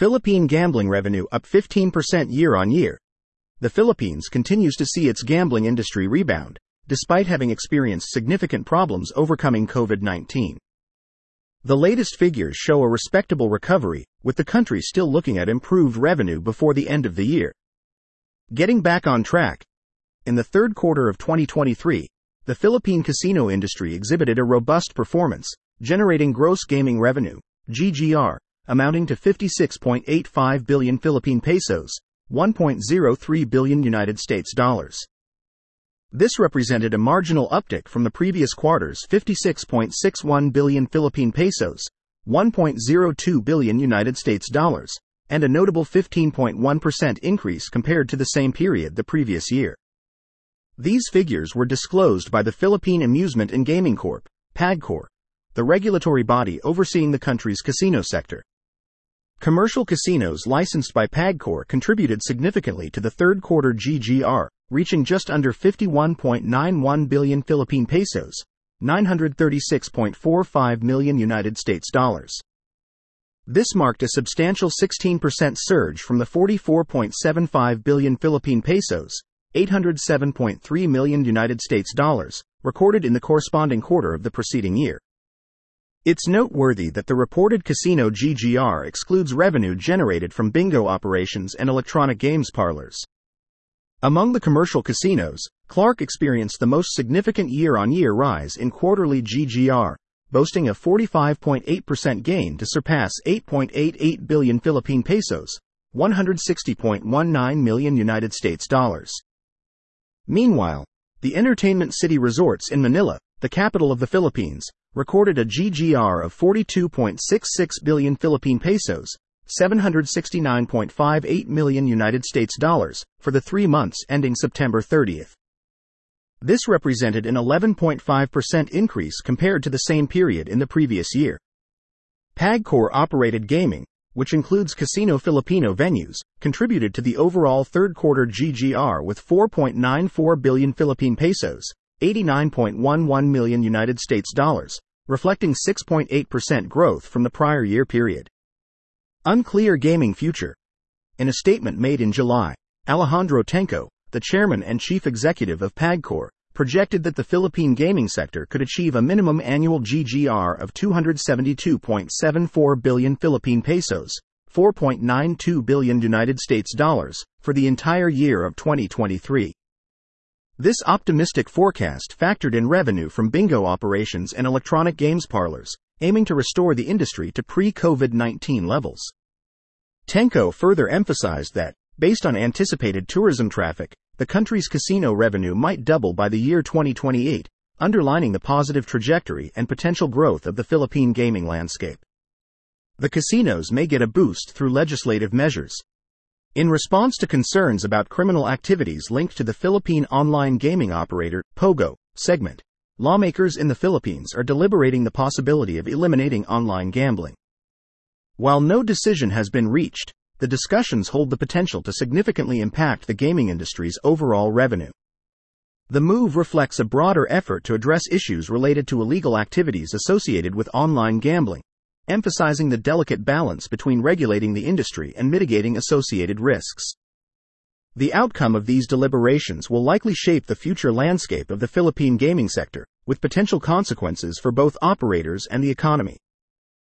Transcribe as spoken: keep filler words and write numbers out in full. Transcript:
Philippine gambling revenue up fifteen percent year-on-year. The Philippines continues to see its gambling industry rebound, despite having experienced significant problems overcoming COVID nineteen. The latest figures show a respectable recovery, with the country still looking at improved revenue before the end of the year. Getting back on track. In the third quarter of twenty twenty-three, the Philippine casino industry exhibited a robust performance, generating gross gaming revenue, G G R, amounting to fifty-six point eight five billion Philippine pesos, one point zero three billion United States dollars. This represented a marginal uptick from the previous quarter's fifty-six point six one billion Philippine pesos, one point zero two billion United States dollars, and a notable fifteen point one percent increase compared to the same period the previous year. These figures were disclosed by the Philippine Amusement and Gaming Corp, PAGCOR, the regulatory body overseeing the country's casino sector. Commercial casinos licensed by PAGCOR contributed significantly to the third quarter G G R, reaching just under fifty-one point nine one billion Philippine pesos, nine hundred thirty-six point four five million United States dollars. This marked a substantial sixteen percent surge from the forty-four point seven five billion Philippine pesos, eight hundred seven point three million United States dollars, recorded in the corresponding quarter of the preceding year. It's noteworthy that the reported casino G G R excludes revenue generated from bingo operations and electronic games parlors. Among the commercial casinos, Clark experienced the most significant year-on-year rise in quarterly G G R, boasting a forty-five point eight percent gain to surpass eight point eight eight billion Philippine pesos, one hundred sixty point one nine million United States dollars. Meanwhile, the Entertainment City Resorts in Manila, the capital of the Philippines, recorded a G G R of forty-two point six six billion Philippine pesos, seven hundred sixty-nine point five eight million United States dollars, for the three months ending September thirtieth. This represented an eleven point five percent increase compared to the same period in the previous year. PAGCOR operated gaming, which includes Casino Filipino venues, contributed to the overall third quarter G G R with four point nine four billion Philippine pesos, eighty-nine point one one million United States dollars, reflecting six point eight percent growth from the prior year period. Unclear gaming future. In a statement made in July, Alejandro Tenco, the chairman and chief executive of PAGCOR, projected that the Philippine gaming sector could achieve a minimum annual G G R of two hundred seventy-two point seven four billion Philippine pesos, four point nine two billion United States dollars, for the entire year of twenty twenty-three. This optimistic forecast factored in revenue from bingo operations and electronic games parlors, aiming to restore the industry to pre-COVID nineteen levels. Tenco further emphasized that, based on anticipated tourism traffic, the country's casino revenue might double by the year twenty twenty-eight, underlining the positive trajectory and potential growth of the Philippine gaming landscape. The casinos may get a boost through legislative measures. In response to concerns about criminal activities linked to the Philippine online gaming operator, POGO, segment, lawmakers in the Philippines are deliberating the possibility of eliminating online gambling. While no decision has been reached, the discussions hold the potential to significantly impact the gaming industry's overall revenue. The move reflects a broader effort to address issues related to illegal activities associated with online gambling, emphasizing the delicate balance between regulating the industry and mitigating associated risks. The outcome of these deliberations will likely shape the future landscape of the Philippine gaming sector, with potential consequences for both operators and the economy.